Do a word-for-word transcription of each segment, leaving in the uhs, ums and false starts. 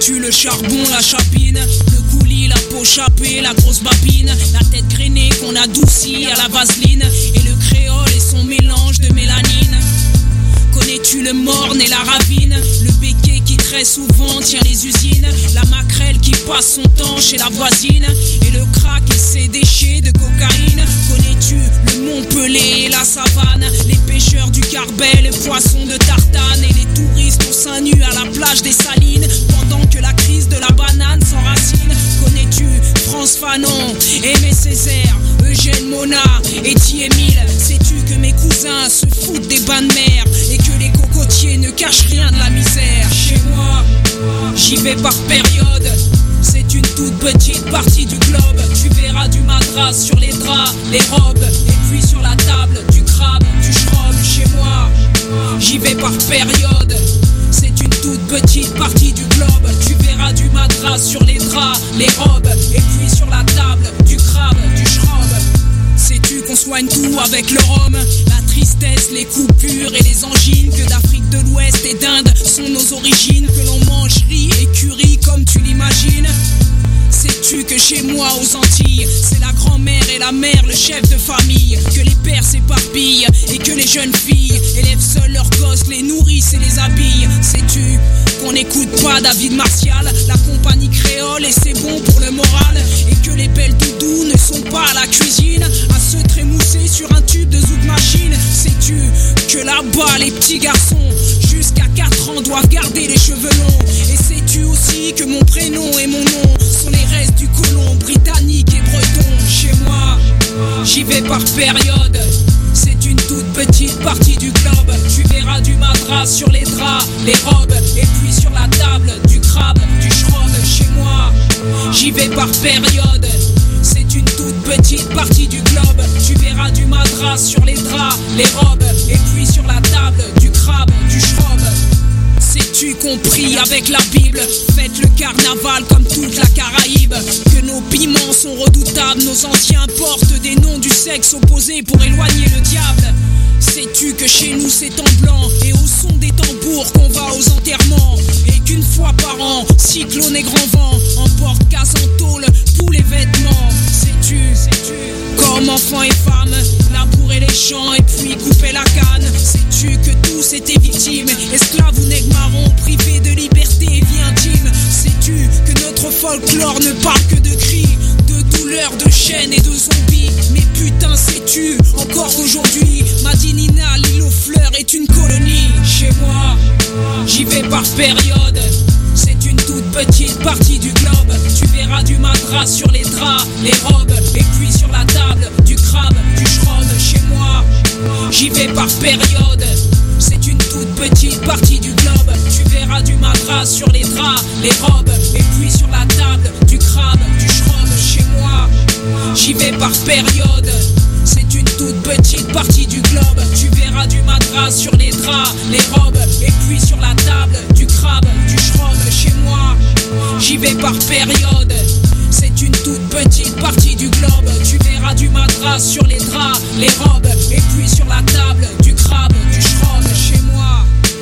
Connais-tu le charbon, la chapine, le coulis, la peau chapée, la grosse babine, la tête grainée qu'on adoucit à la vaseline, et le créole et son mélange de mélanine. Connais-tu le morne et la ravine, le béquet qui très souvent tient les usines, la maquerelle qui passe son temps chez la voisine, et le crack et ses déchets de cocaïne. Connais-tu le Mont-Pelé et la savane, les pêcheurs du Carbet, les poissons de Tartane, et les touristes au sein nu à la plage des Salines, pendant que la crise de la banane s'enracine. Connais-tu France Fanon, Aimé Césaire, Eugène Mona et Thierry-Émile? Sais-tu que mes cousins se foutent des bains de mer et que les cocotiers ne cachent rien de la misère? Chez moi, j'y vais par période, c'est une toute petite partie du globe. Tu verras du madras sur les draps, les robes, et puis sur la table, du crabe, du schrob. Chez moi, j'y vais par période, c'est une toute petite partie du globe. Tu verras du madras sur les draps, les robes, et puis sur la table, du crabe, du schrob. Sais-tu qu'on soigne tout avec le rhum? La tristesse, les coupures et les angines, que d'Afrique de l'Ouest et d'Inde sont nos origines, que l'on mange riz et curry comme tu l'imagines. Sais-tu que chez moi aux Antilles, c'est la grand-mère et la mère, le chef de famille, que les pères s'éparpillent et que les jeunes filles élèvent seuls leurs gosses, les nourrissent et les habillent? Sais-tu qu'on n'écoute pas David Martial, la compagnie créole, et c'est bon pour le moral, et que les belles doudous ne sont pas à la cuisine à se trémousser sur un tube de zouk machine? Sais-tu que là-bas les petits garçons jusqu'à quatre ans doivent garder les cheveux longs? Et sais-tu aussi que mon prénom et mon nom sont les restes du colon britannique et breton? Chez moi, j'y vais par période, c'est une toute petite partie du globe. Tu verras du madras sur les draps, les robes, et puis sur la table, du crabe, du schrob. Chez moi, j'y vais par période, c'est une toute petite partie du globe. Tu verras du madras sur les draps, les robes, et puis sur la table, du crabe, du schrob. Sais-tu qu'on prie avec la Bible? Faites le carnaval comme toute la Caraïbe, que nos piments sont redoutables, nos anciens portent des noms du sexe opposé pour éloigner le diable. Sais-tu que chez nous c'est en blanc et au son des tambours qu'on va aux enterrements, et qu'une fois par an, cyclone et grand vent emportent casse en tôle tous les vêtements? Sais-tu, sais-tu, comme enfants et femmes, labourer les champs et puis couper la canne? Sais-tu que tous étaient victimes, esclaves ou nègres marrons, privés de liberté et vie intime? Sais-tu que notre folklore ne parle que de cris, de douleurs, de chaînes et de zombies? Mais putain, sais-tu encore aujourd'hui, Madinina, l'île aux fleurs est une colonie? Chez moi, j'y vais par période, c'est une toute petite partie du globe. Tu verras du madras sur les draps, les robes, et puis sur la table, du crabe, du schrob. Chez moi, j'y vais par période, c'est une toute petite partie du globe. Tu verras du madras sur les draps, les robes, et puis sur la table, du crabe, du schrob. Chez moi, j'y vais par période, c'est une toute petite partie du globe. Tu verras du madras sur les draps, les robes, et puis sur la table, du crabe, du schrob. Chez moi, j'y vais par période, c'est une toute petite partie du globe. Tu verras du madras sur les draps, les robes, et puis sur la table, du crabe, du schrob. Chez moi,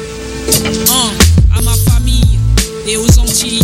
hein, à ma famille et aux Antilles.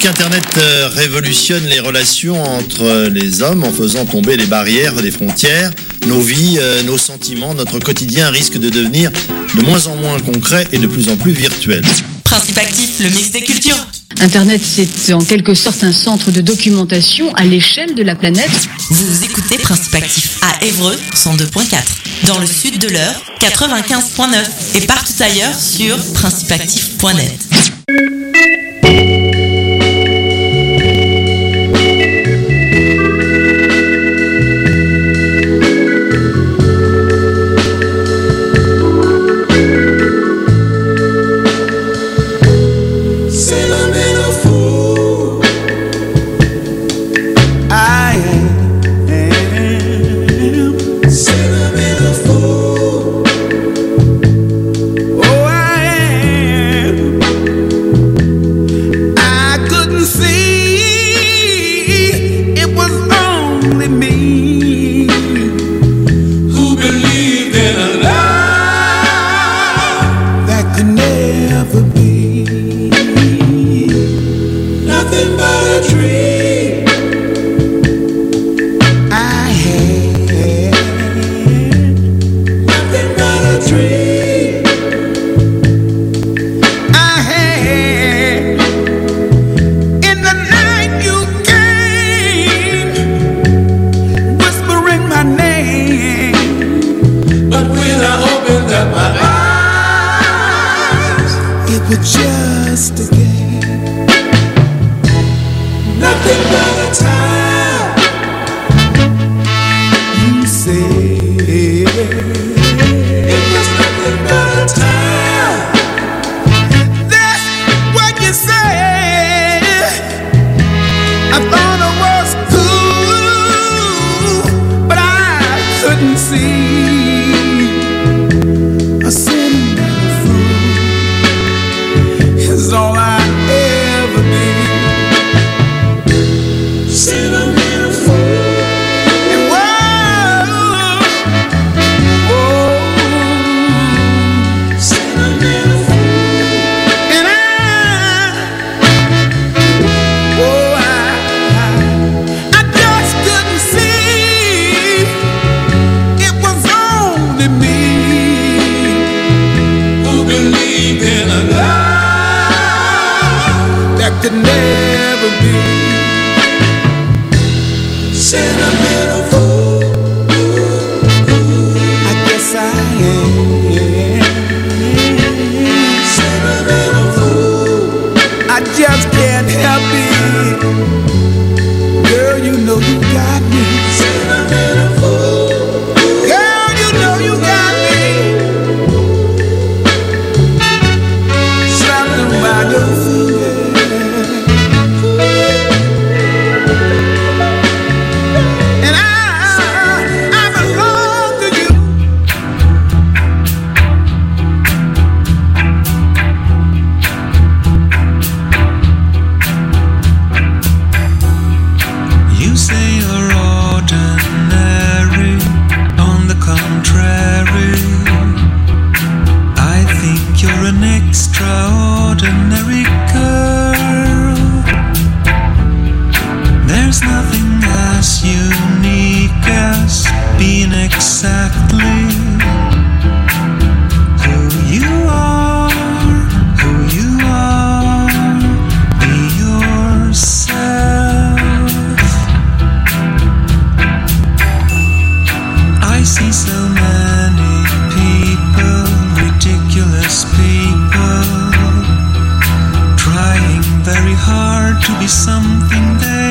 qu'Internet euh, révolutionne les relations entre les hommes en faisant tomber les barrières des frontières. Nos vies, euh, nos sentiments, notre quotidien risque de devenir de moins en moins concret et de plus en plus virtuel. Principe actif, le mix des cultures. Internet, c'est en quelque sorte un centre de documentation à l'échelle de la planète. Vous écoutez Principe actif à Évreux, cent deux virgule quatre. Dans le sud de l'Eure, quatre-vingt-quinze virgule neuf. Et partout ailleurs sur principe actif point net.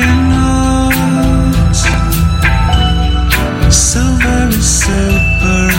So very super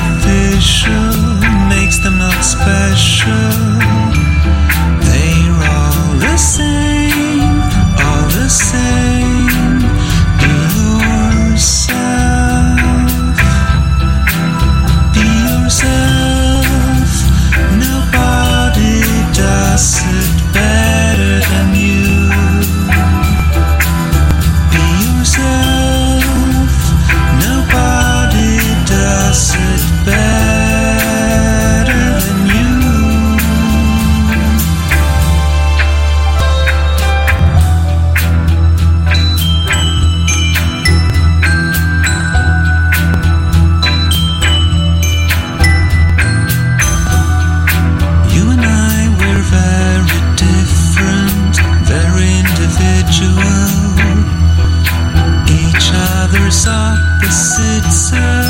Brothers opposites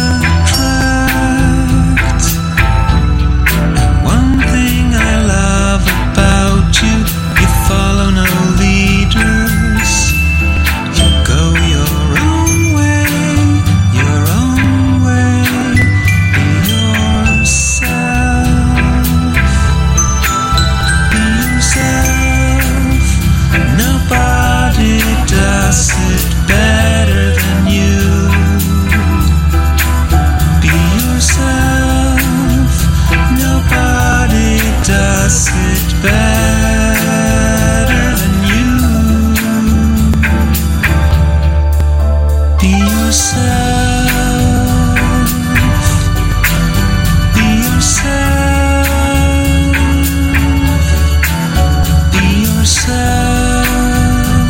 attract. One thing I love about you, you follow no leaders. You go your own way, your own way. Be yourself. Be yourself. Nobody does it better than you. Be yourself. Nobody does it better than you. Be yourself. Be yourself. Be yourself.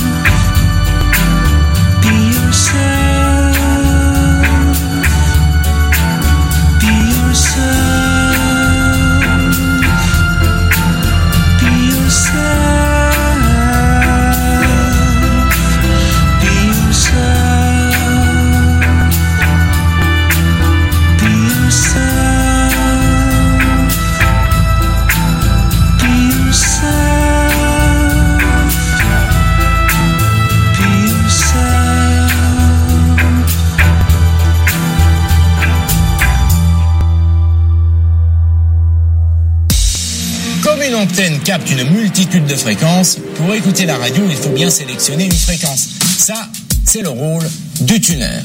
Be yourself. Be yourself. Be yourself. Be yourself. Be yourself. Be yourself. Be yourself. Comme une antenne capte une multitude de fréquences, pour écouter la radio, il faut bien sélectionner une fréquence. Ça, c'est le rôle du tuner.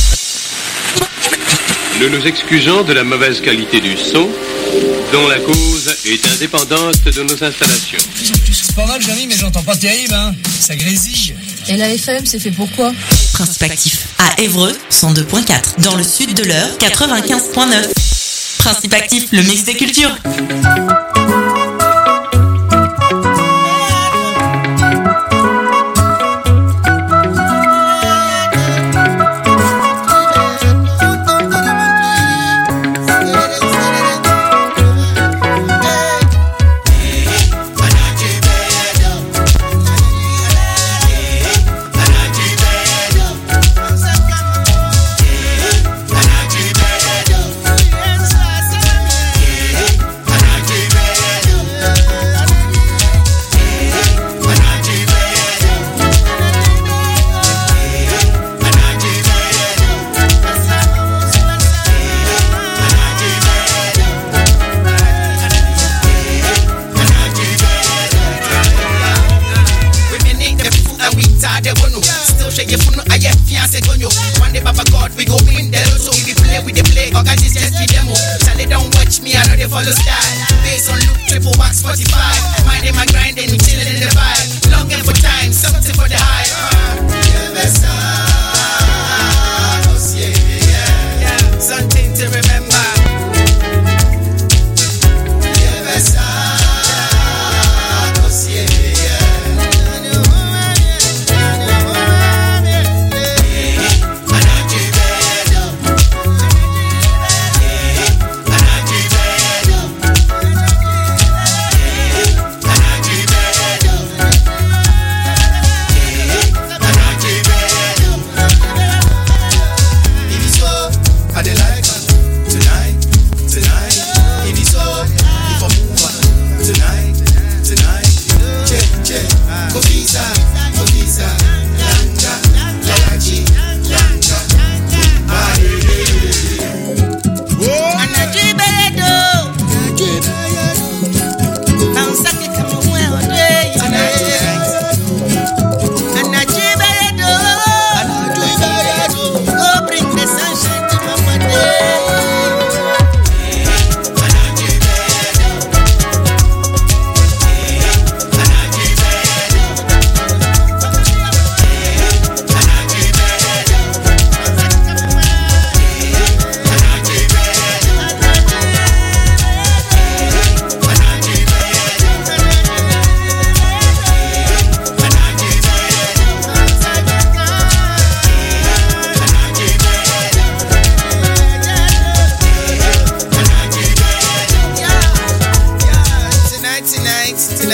Nous nous excusons de la mauvaise qualité du son, dont la cause est indépendante de nos installations. C'est pas mal, Johnny, mais j'entends pas terrible, hein. Ça grésille. Et la F M, c'est fait pour quoi? Principe actif à Évreux, cent deux point quatre. Dans le sud de l'Eure, quatre-vingt-quinze point neuf. Principe actif, le mix des cultures.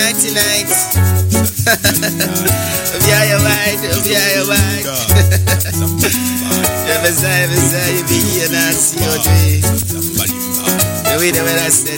Via your mind, via your mind. Messiah, Messiah, you be here now, see you today. The way the way I said,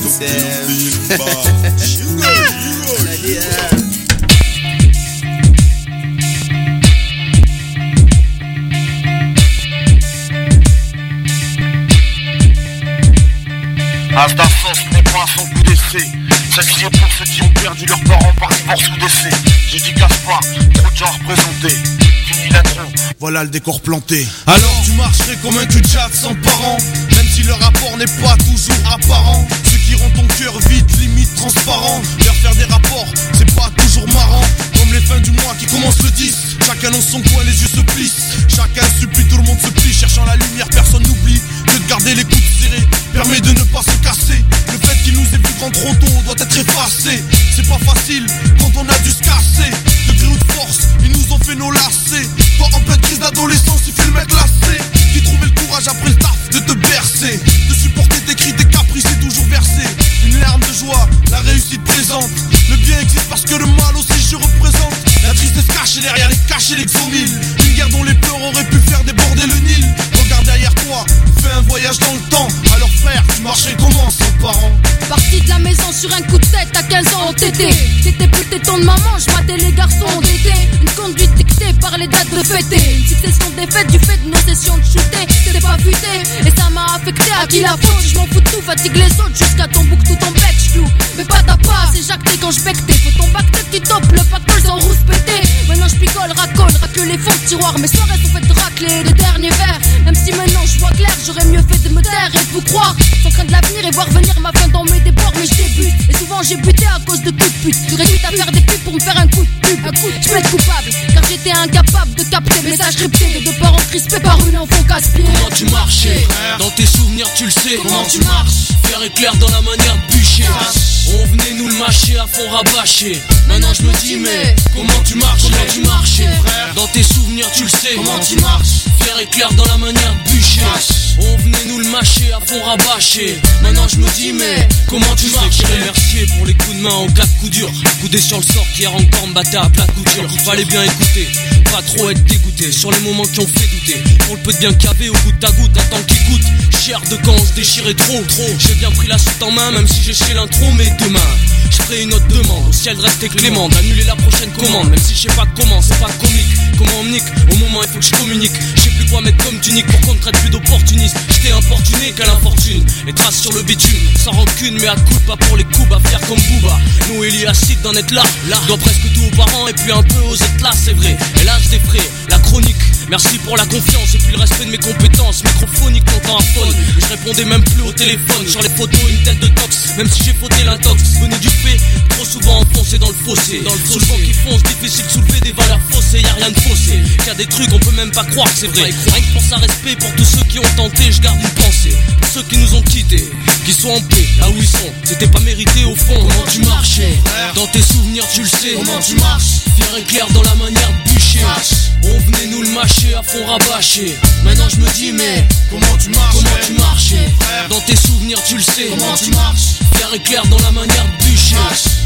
Asta sauce n'est pas à son coup d'essai. Celle-ci est pour ceux qui ont perdu leurs parents par divorce ou décès. J'ai dit Gaspard, trop de gens représentés. Fini l'intro, voilà le décor planté. Alors tu marcherais comme un cul de jatte sans parents, même si le rapport n'est pas toujours apparent. Ceux qui rendent ton cœur vide, limite transparent. Leur faire des rapports, c'est pas toujours marrant. Comme les fins du mois qui commencent le dix. Chacun dans son coin, les yeux se plissent. Chacun supplie, tout le monde se plie. Cherchant la lumière, personne n'oublie que de garder les coudes serrés permet de ne pas se casser. Le fait qu'il nous ait vu grand trop tôt doit être effacé. C'est pas facile quand on a dû se casser. De gré ou de force, ils nous ont fait nos lacets. Toi en pleine crise d'adolescence, il fait le mec lassé. Qui trouvait le courage après le taf de te bercer. De supporter tes cris, tes caprices et toujours verser une larme de joie, la réussite présente. Le bien existe parce que le mal aussi je représente. La tristesse cachée derrière les cachets, l'exomile. Une guerre dont les peurs auraient pu faire déborder le Nil. Regarde derrière toi, fais un voyage dans le temps. Alors frère, tu marchais comment sans parents? Parti de la maison sur un coup de tête à quinze ans au tété. J'étais plus téton de maman, je matais les garçons d'été. Une conduite dictée par les dates de fêter. Une succession de défaites du fait de nos sessions de shooter. C'était pas futé et ça m'a affecté. À qui la faute? Je m'en fous de tout, fatigue les autres jusqu'à ton bouc, tout ton bec, j'cloue. Mais pas ta pas, c'est jacté quand j'bectais. Faut ton bac tête qui top, le pactole sans rousse pété. Maintenant j'picole, racole, racole les fonds de tiroir. Mes soirées sont faites de racler les derniers verres. Même si maintenant je vois clair, j'aurais mieux fait de me taire et de vous croire. Sans craindre l'avenir et voir venir ma fin dans mes débords. Mais je débute, et souvent j'ai buté à cause de coups de pute. Tu réduis à faire des pubs pour me faire un coup de pub. Un coup de plaide coupable, car j'étais incapable de capter le message crypté de deux parents crispés par une enfant casse-pied. Comment tu marchais? Dans tes souvenirs tu le sais. Comment tu marches? Faire éclair dans la manière de bûcher. On venait nous le mâcher à fond rabâcher. Maintenant je me dis mais comment tu marches? Comment tu marchais? Dans tes souvenirs tu le sais. Comment tu marches? Faire éclair dans la manière de bûcher. On venait nous le mâcher à fond rabâcher. Maintenant je me dis mais comment tu marches? Je remercier pour les coups de main en cas de coup dur. Coudé sur le sort qui hier encore me battait à plat de couture. Fallait bien écouter, pas trop être dégoûté. Sur les moments qui ont fait douter. Pour le peu de bien cavé au goût de ta goutte. Attends qu'il coûte cher de quand on se déchirait trop, trop. J'ai bien pris la suite en main même si j'ai chié l'intro. Mais demain je ferai une autre demande. Au ciel rester clément d'annuler la prochaine commande. Même si je sais pas comment, c'est pas comique. Comment on me nique? Au moment il faut que je communique. Je sais plus quoi mettre comme tunique pour qu'on me traite plus d'opportuniste. J'étais importuné qu'à l'infortune. Les traces sur le bitume, sans rancune mais à coups pas pour les coups à faire comme Booba. Nous Eliacide d'en être là, là. Dois presque tout aux parents et puis un peu aux êtres là, c'est vrai. Hélas des frais, la chronique. Merci pour la confiance et puis le respect de mes compétences microphoniques longtemps à faune. Et je répondais même plus au téléphone. Sur les photos une tête de tox, même si j'ai fauté l'intox. Venez du fait, trop souvent enfoncé dans le fossé. Dans le fossé. Sous le vent qui fonce, difficile de soulever des valeurs faussées. Y'a rien de faussé, y'a des trucs on peut même pas croire que c'est vrai. Rien que pour ça respect pour tous ceux qui ont tenté. Je garde une pensée pour ceux qui nous ont quittés, qui sont en paix là où ils sont. C'était pas mérité au fond. Comment tu marchais? Dans tes souvenirs tu le sais. Comment tu marches? Fier et clair dans la manière de bûcher. On venait nous le mâcher à fond rabâcher. Maintenant je me dis mais comment tu marches? Comment tu marchais? Dans tes souvenirs tu le sais. Comment tu marches? Fier et clair dans la manière de bûcher.